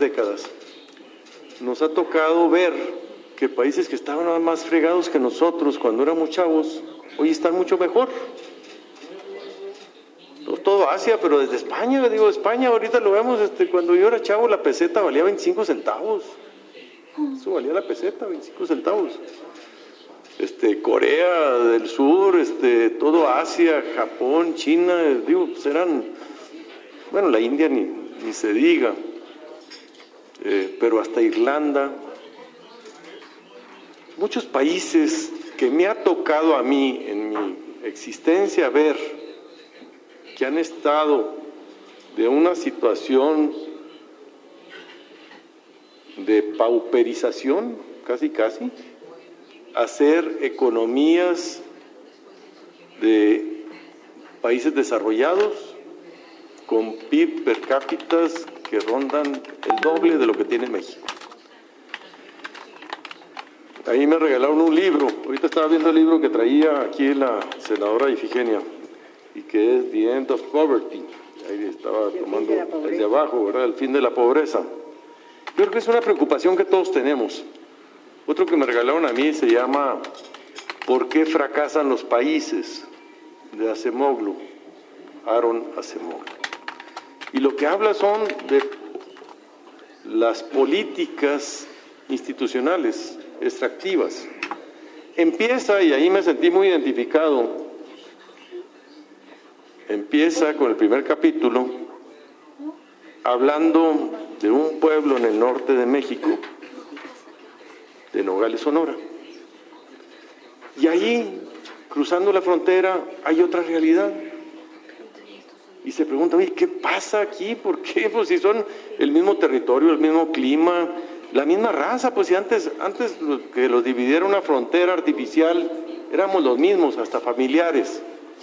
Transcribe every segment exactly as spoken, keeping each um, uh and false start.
décadas, nos ha tocado ver que países que estaban más fregados que nosotros cuando éramos chavos, hoy están mucho mejor. Todo Asia, pero desde España, digo, España ahorita lo vemos, este, cuando yo era chavo la peseta valía veinticinco centavos. Eso valía la peseta, veinticinco centavos. Este, Corea del Sur, este, todo Asia, Japón, China, digo, pues eran, bueno, la India ni, ni se diga, eh, pero hasta Irlanda, muchos países que me ha tocado a mí en mi existencia ver que han estado de una situación de pauperización, casi casi, hacer economías de países desarrollados con P I B per cápita que rondan el doble de lo que tiene México. Ahí me regalaron un libro, ahorita estaba viendo el libro que traía aquí la senadora Ifigenia, y que es The End of Poverty. Ahí estaba tomando desde abajo, ¿verdad? El fin de la pobreza. Yo creo que es una preocupación que todos tenemos. Otro que me regalaron a mí se llama ¿Por qué fracasan los países?, de Acemoglu, Aaron Acemoglu. Y lo que habla son de las políticas institucionales extractivas. Empieza, y ahí me sentí muy identificado, empieza con el primer capítulo hablando de un pueblo en el norte de México, de Nogales, Sonora. Y ahí, cruzando la frontera, hay otra realidad. Y se pregunta, oye, ¿qué pasa aquí? ¿Por qué? Pues si son el mismo territorio, el mismo clima, la misma raza, pues si antes, antes que los dividiera una frontera artificial, éramos los mismos, hasta familiares.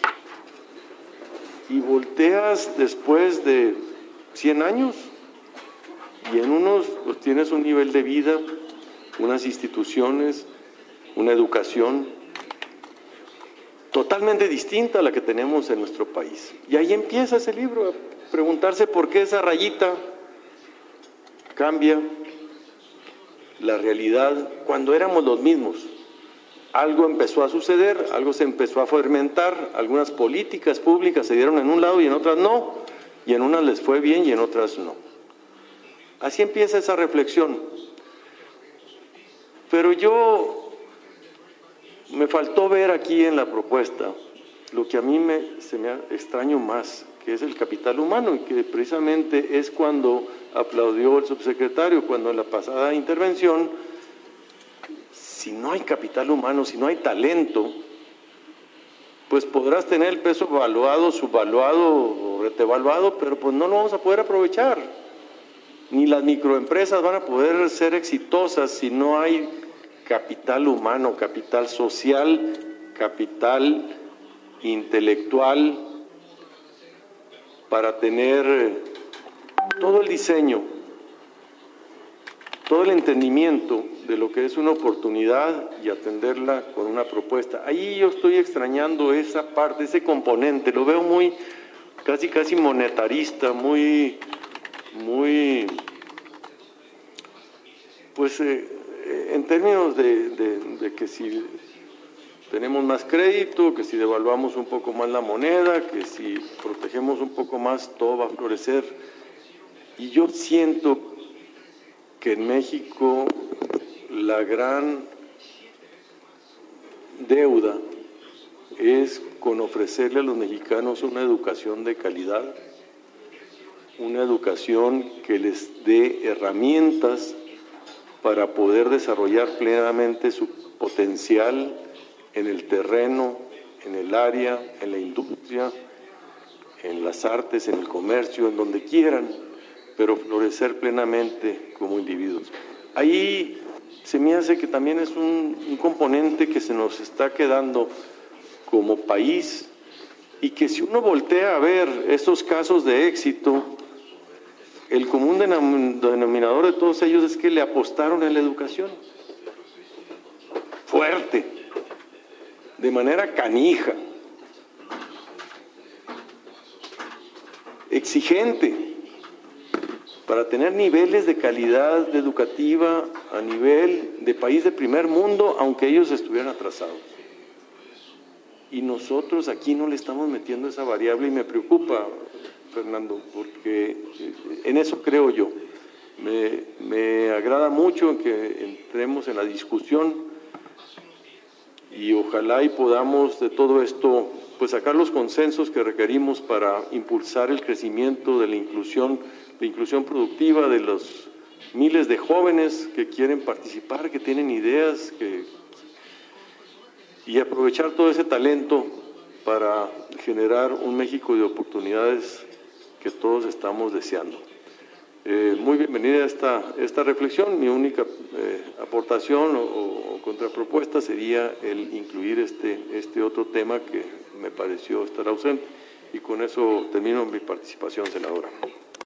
Y volteas después de cien años y en unos pues tienes un nivel de vida, unas instituciones, una educación totalmente distinta a la que tenemos en nuestro país. Y ahí empieza ese libro, a preguntarse por qué esa rayita cambia la realidad cuando éramos los mismos. Algo empezó a suceder, algo se empezó a fermentar, algunas políticas públicas se dieron en un lado y en otras no, y en unas les fue bien y en otras no. Así empieza esa reflexión. Pero yo me faltó ver aquí en la propuesta lo que a mí me, se me extraño más, que es el capital humano, y que precisamente es cuando aplaudió el subsecretario, cuando en la pasada intervención, si no hay capital humano, si no hay talento, pues podrás tener el peso evaluado, subvaluado o retevaluado, pero pues no lo vamos a poder aprovechar. Ni las microempresas van a poder ser exitosas si no hay capital humano, capital social, capital intelectual, para tener todo el diseño, todo el entendimiento de lo que es una oportunidad y atenderla con una propuesta. Ahí yo estoy extrañando esa parte, ese componente, lo veo muy, casi casi monetarista, muy, muy, pues eh, en términos de, de, de que si tenemos más crédito, que si devaluamos un poco más la moneda, que si protegemos un poco más, todo va a florecer. Y yo siento que en México la gran deuda es con ofrecerle a los mexicanos una educación de calidad, una educación que les dé herramientas para poder desarrollar plenamente su potencial en el terreno, en el área, en la industria, en las artes, en el comercio, en donde quieran, pero florecer plenamente como individuos. Ahí se me hace que también es un, un componente que se nos está quedando como país, y que si uno voltea a ver estos casos de éxito, el común denominador de todos ellos es que le apostaron en la educación fuerte, de manera canija, exigente, para tener niveles de calidad educativa a nivel de país de primer mundo, aunque ellos estuvieran atrasados. Y nosotros aquí no le estamos metiendo esa variable y me preocupa, Fernando, porque en eso creo yo. Me, me agrada mucho que entremos en la discusión y ojalá y podamos de todo esto pues sacar los consensos que requerimos para impulsar el crecimiento de la inclusión, la inclusión productiva de los miles de jóvenes que quieren participar, que tienen ideas, que, y aprovechar todo ese talento para generar un México de oportunidades que todos estamos deseando. Eh, muy bienvenida esta, esta reflexión. Mi única eh, aportación o, o contrapropuesta sería el incluir este, este otro tema que me pareció estar ausente. Y con eso termino mi participación, senadora.